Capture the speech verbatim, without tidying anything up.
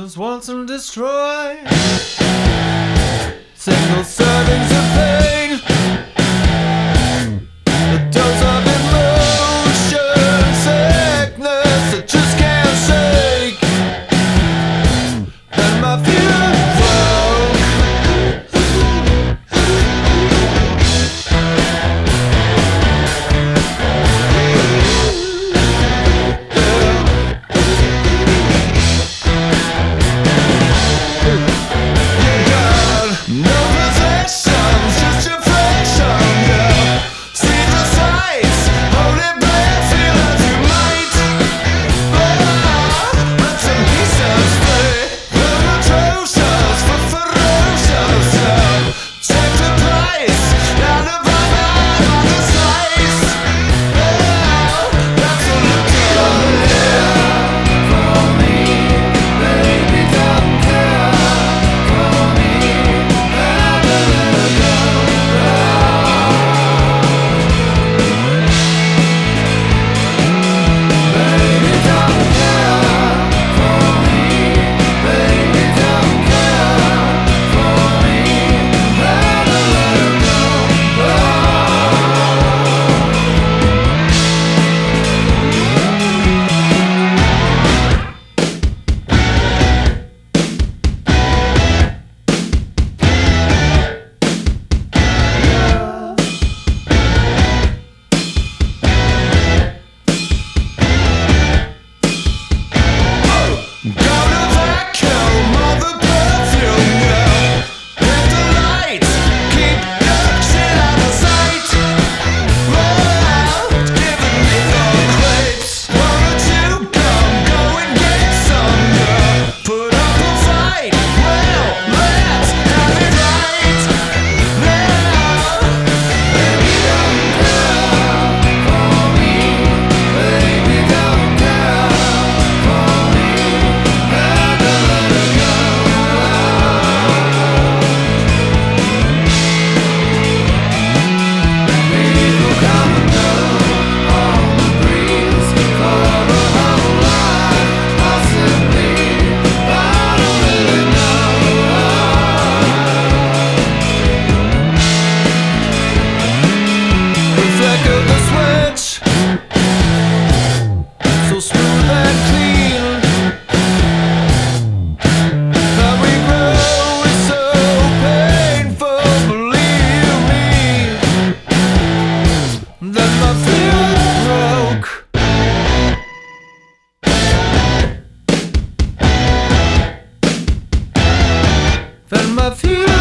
Just once and destroy. Single servings of pain. A dose of emotion, sickness that just can't shake. And my fear broke. No possessions, just your friction, yeah. See the sights, hold it back, feel as you might. Ah, let some pieces play. We're atrocious, for ferocious, yeah. Check the price, down the bottom of the slice. Yeah, that's a look at for me, baby, don't care for me. Then my fear